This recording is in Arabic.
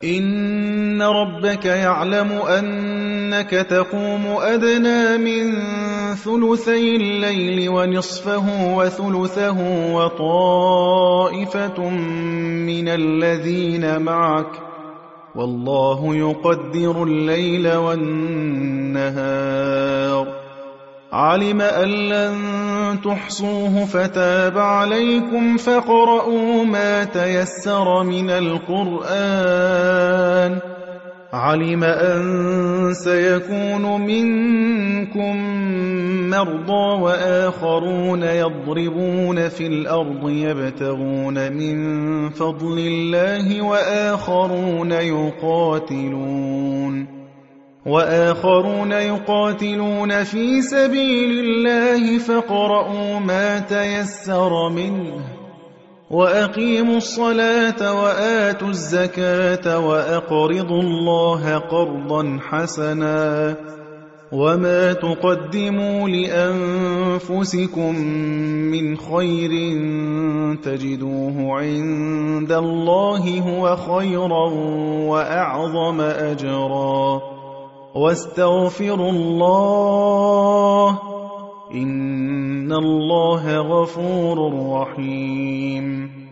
إن ربك يعلم أنك تقوم أدنى من ثلثي الليل ونصفه وثلثه وطائفة من الذين معك والله يقدر الليل والنهار علم أن لن تحصوه فتاب عليكم فاقرؤوا ما تيسر من القرآن علم أن سيكون منكم مرضى وآخرون يضربون في الأرض يبتغون من فضل الله وآخرون يقاتلون في سبيل الله فاقرؤوا ما تيسر منه وأقيموا الصلاة وآتوا الزكاة وأقرضوا الله قرضا حسنا وما تقدموا لأنفسكم من خير تجدوه عند الله هو خيرا وأعظم أجرا واستغفروا الله إن الله غفور رحيم